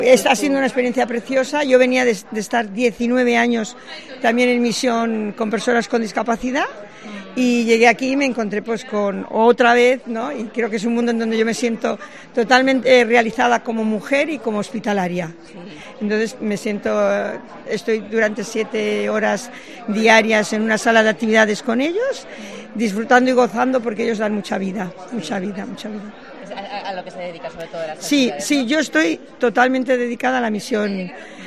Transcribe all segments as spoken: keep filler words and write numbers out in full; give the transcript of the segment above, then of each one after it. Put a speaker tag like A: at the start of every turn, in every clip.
A: Está siendo una experiencia preciosa. Yo venía de, de estar diecinueve años también en misión con personas con discapacidad y llegué aquí y me encontré pues con otra vez, ¿no? Y creo que es un mundo en donde yo me siento totalmente realizada como mujer y como hospitalaria. Entonces me siento, estoy durante siete horas diarias en una sala de actividades con ellos, disfrutando y gozando porque ellos dan mucha vida, mucha vida, mucha vida.
B: A, a lo que se dedica sobre todo las
A: Sí, sí,
B: ¿no?
A: yo estoy totalmente dedicada a la misión,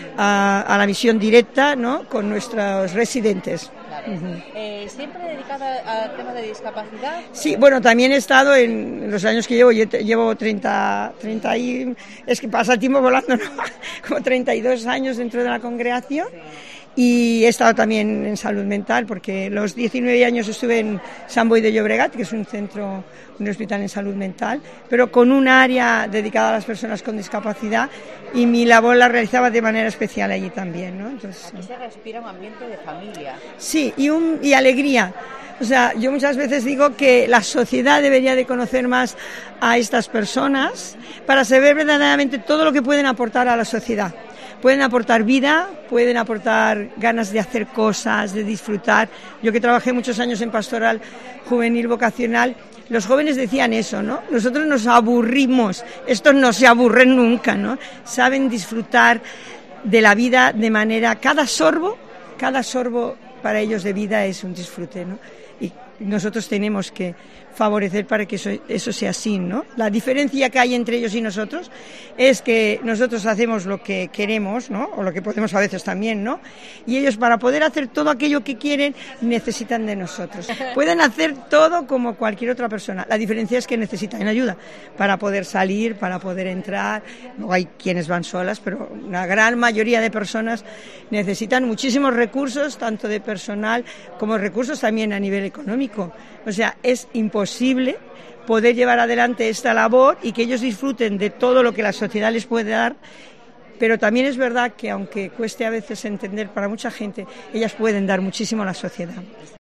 A: a, a la misión directa, ¿no? Con nuestros residentes.
B: Claro. Uh-huh. eh, ¿Siempre dedicada al tema de discapacidad?
A: Sí, bueno, también he estado en los años que llevo, yo te, llevo treinta, treinta y, es que pasa el tiempo volando, ¿no? Como treinta y dos años dentro de la congregación. Sí. Y he estado también en salud mental porque los diecinueve años estuve en Sant Boi de Llobregat, que es un centro, un hospital en salud mental, pero con un área dedicada a las personas con discapacidad y mi labor la realizaba de manera especial allí también, ¿no? Entonces,
B: aquí se respira un ambiente de familia.
A: Sí, y, un, y alegría. O sea, yo muchas veces digo que la sociedad debería de conocer más a estas personas para saber verdaderamente todo lo que pueden aportar a la sociedad. Pueden aportar vida, pueden aportar ganas de hacer cosas, de disfrutar. Yo que trabajé muchos años en pastoral juvenil vocacional, los jóvenes decían eso, ¿no? Nosotros nos aburrimos, estos no se aburren nunca, ¿no? Saben disfrutar de la vida de manera, cada sorbo, cada sorbo para ellos de vida es un disfrute, ¿no? Y nosotros tenemos que favorecer para que eso, eso sea así, ¿no? La diferencia que hay entre ellos y nosotros es que nosotros hacemos lo que queremos, ¿no? O lo que podemos a veces también, ¿no? Y ellos para poder hacer todo aquello que quieren necesitan de nosotros. Pueden hacer todo como cualquier otra persona. La diferencia es que necesitan ayuda para poder salir, para poder entrar. Luego hay quienes van solas, pero una gran mayoría de personas necesitan muchísimos recursos, tanto de personal como recursos también a nivel económico. O sea, es imposible poder llevar adelante esta labor y que ellos disfruten de todo lo que la sociedad les puede dar, pero también es verdad que aunque cueste a veces entender para mucha gente, ellas pueden dar muchísimo a la sociedad.